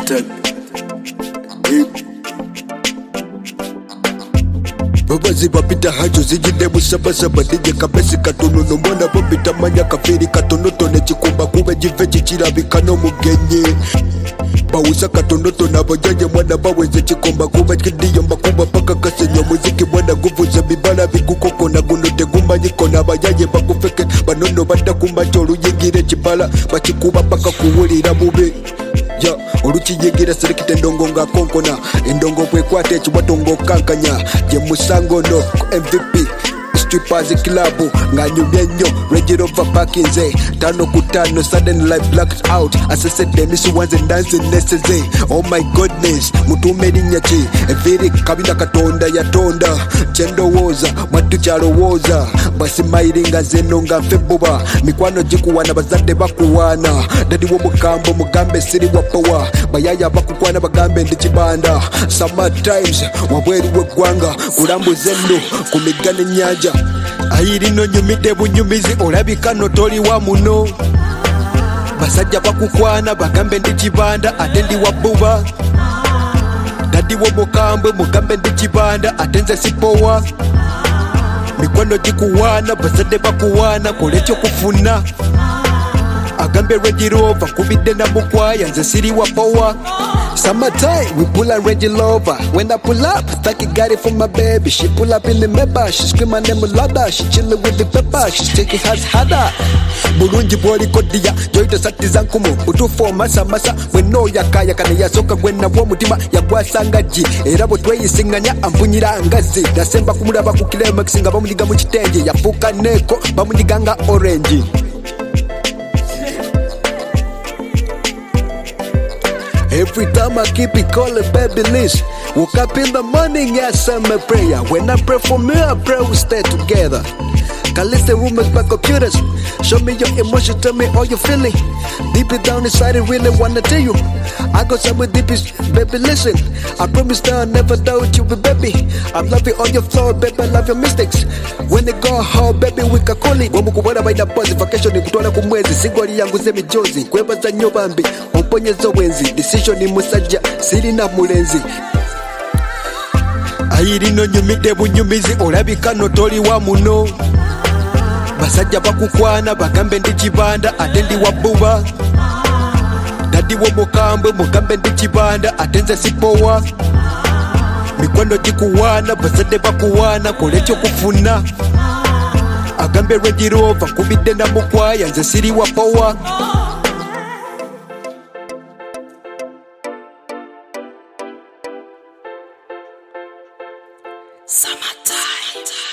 attack. Babazi bapita hajo zijide busabasaba dije kabesi katono no mwana bapita manya kafiri katono tone chikumba kube jive chichirabika no mugenye bawusa katonoto nabajaje mwana baweze chikomba kuba kidiyomba kuba paka kasenyo muziki mwana guvuze bibala bigukoko na gunote gumanyiko nabajaje bakufeke banono badakumba cholu yingire chibala bachikuba paka kuwulira mube ya olukiyigira selekite ndongo nga konkona endongo bwekwate chiwatongo kankanya je musango no ku MVP Strippers club nganyumye nnyo Range Rover parkinze 5-5 sudden life blacked out asesede misu wanze dance neseze oh my goodness mutume linyachi eviri kabinda katonda yatonda chendo woza matu chalo woza basi mairinga zeno nga feboba mikwano jikuwana bazade bakuwana dadi wo mukambo mugambe siri wapawa bayaya bakukwana bagambe ndichibanda summertimes wabweri wegwanga kulambu zendo kumigane nyanja ayiri no nyumide bunyumizi olabika no toli wa muno basajja bakukwana bagambe ndichibanda ate ndi wabuba dadi wo mukambwe mugambe ndichibanda atenze sipowa mikwano jikuwana bazade bakuwana kolecho kufuna agambe Range Rover kubide na mukwaya nze siri wa power. Summertime, we pull a Range Rover. When I pull up, Taki got it for my baby. She pull up in the Meba, she scream my name Mulada. She chillin' with the pepper, she taking has harder. Burunji boli kodia, joy to satizankumu. Utu for masa masa, we know yakaya kana ya soka gwena wo mutima ya gwasangaji. Erabo twei singanya ampunyira ngazi. Dasemba kumura bakukile makisinga bamudiga mu kitenge. Yafuka neko bamudiganga orange. Every time I keep it calling baby list. Woke up in the morning, yes, I'm a prayer. When I pray for me, I pray we stay together. Can listen rumors by computers. Show me your emotion, tell me all you're feeling. Deep it down inside, I really wanna tell you. I got somewhere deep, baby, listen. I promise that I'll never doubt you, baby. I'm loving all your flaws, baby, I love your mistakes. When they go home, baby, we can call it. Wamukubona by the pause, vacation, nikutwala kumwezi. Singwali yangu zemi jozi, kweba za nyobambi. Umponyezo wenzi, decision ni musaja, siri na mulenzi. Ayiri no nyumide bunyumizi, olabika no toli wa muno. Basajja bakukwana bagambe ndichibanda ate ndi wabuba dadi wo mukambwe mugambe ndichibanda atenze sipowa mikwano jikuwana bazade bakuwana kolecho kufuna agambe Range Rover kubide na mukwaya nze siri wa power. Summertime.